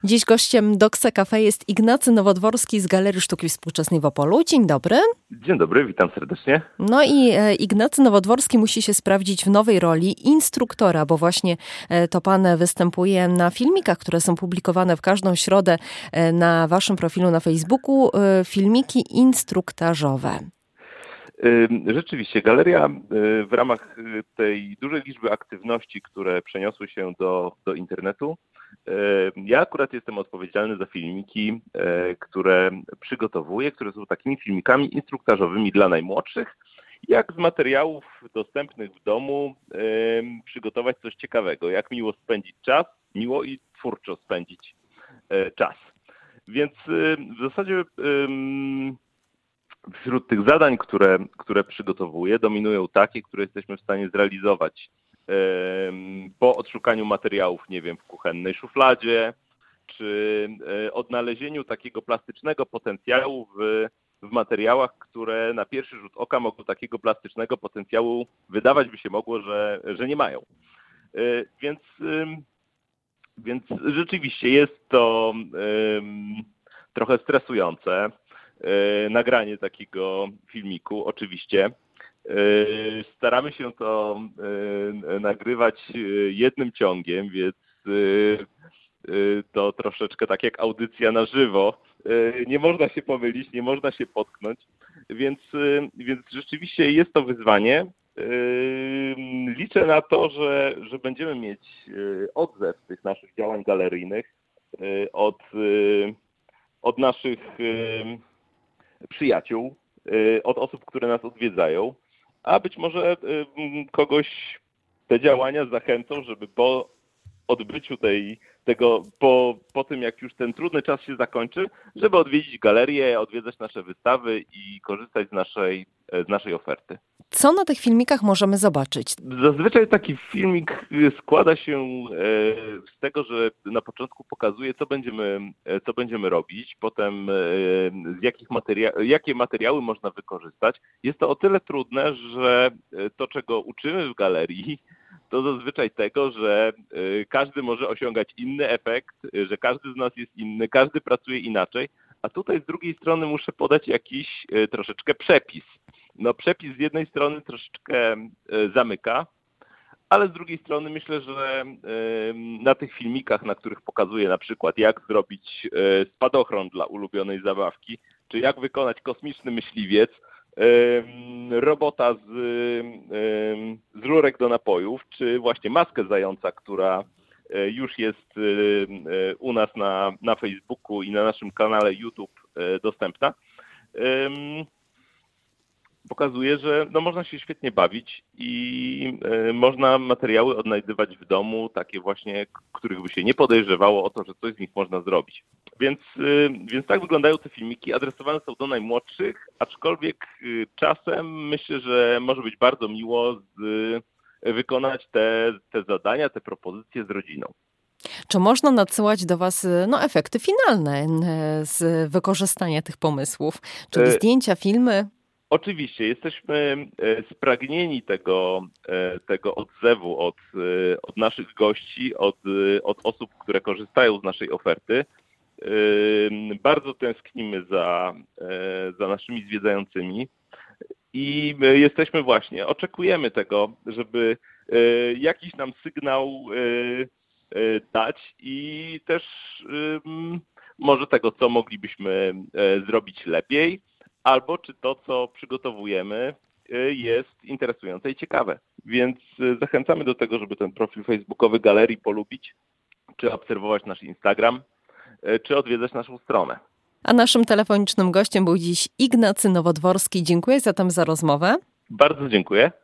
Dziś gościem Doksa Cafe jest Ignacy Nowodworski z Galerii Sztuki Współczesnej w Opolu. Dzień dobry. Dzień dobry, witam serdecznie. No i Ignacy Nowodworski musi się sprawdzić w nowej roli instruktora, bo właśnie to pan występuje na filmikach, które są publikowane w każdą środę na waszym profilu na Facebooku. Filmiki instruktażowe. Rzeczywiście, galeria w ramach tej dużej liczby aktywności, które przeniosły się do internetu, ja akurat jestem odpowiedzialny za filmiki, które przygotowuję, które są takimi filmikami instruktażowymi dla najmłodszych. Jak z materiałów dostępnych w domu przygotować coś ciekawego, jak miło spędzić czas, miło i twórczo spędzić czas. Więc w zasadzie wśród tych zadań, które przygotowuję, dominują takie, które jesteśmy w stanie zrealizować po odszukaniu materiałów, nie wiem, w kuchennej szufladzie, czy odnalezieniu takiego plastycznego potencjału w materiałach, które na pierwszy rzut oka mogą takiego plastycznego potencjału wydawać by się mogło, że nie mają. Więc rzeczywiście jest to trochę stresujące. Nagranie takiego filmiku, oczywiście. Staramy się to nagrywać jednym ciągiem, więc to troszeczkę tak jak audycja na żywo. Nie można się pomylić, nie można się potknąć, więc rzeczywiście jest to wyzwanie. Liczę na to, że będziemy mieć odzew tych naszych działań galeryjnych od naszych przyjaciół, od osób, które nas odwiedzają, a być może kogoś te działania zachęcą, żeby po odbyciu po tym jak już ten trudny czas się zakończy, żeby odwiedzić galerię, odwiedzać nasze wystawy i korzystać z naszej oferty. Co na tych filmikach możemy zobaczyć? Zazwyczaj taki filmik składa się z tego, że na początku pokazuje, co będziemy robić, potem jakie materiały można wykorzystać. Jest to o tyle trudne, że to, czego uczymy w galerii, to zazwyczaj tego, że każdy może osiągać inny efekt, że każdy z nas jest inny, każdy pracuje inaczej, a tutaj z drugiej strony muszę podać jakiś troszeczkę przepis. No przepis z jednej strony troszeczkę zamyka, ale z drugiej strony myślę, że na tych filmikach, na których pokazuję na przykład jak zrobić spadochron dla ulubionej zabawki, czy jak wykonać kosmiczny myśliwiec, robota z rurek do napojów, czy właśnie maskę zająca, która już jest u nas na Facebooku i na naszym kanale YouTube dostępna, pokazuje, że można się świetnie bawić i można materiały odnajdywać w domu, takie właśnie, których by się nie podejrzewało o to, że coś z nich można zrobić. Więc tak wyglądają te filmiki, adresowane są do najmłodszych, aczkolwiek czasem myślę, że może być bardzo miło wykonać te zadania, te propozycje z rodziną. Czy można nadsyłać do was efekty finalne z wykorzystania tych pomysłów? Czyli zdjęcia, filmy? Oczywiście, jesteśmy spragnieni tego odzewu od naszych gości, od osób, które korzystają z naszej oferty. Bardzo tęsknimy za naszymi zwiedzającymi i jesteśmy oczekujemy tego, żeby jakiś nam sygnał dać i też może tego, co moglibyśmy zrobić lepiej, albo czy to, co przygotowujemy, jest interesujące i ciekawe. Więc zachęcamy do tego, żeby ten profil facebookowy galerii polubić, czy obserwować nasz Instagram, czy odwiedzać naszą stronę. A naszym telefonicznym gościem był dziś Ignacy Nowodworski. Dziękuję zatem za rozmowę. Bardzo dziękuję.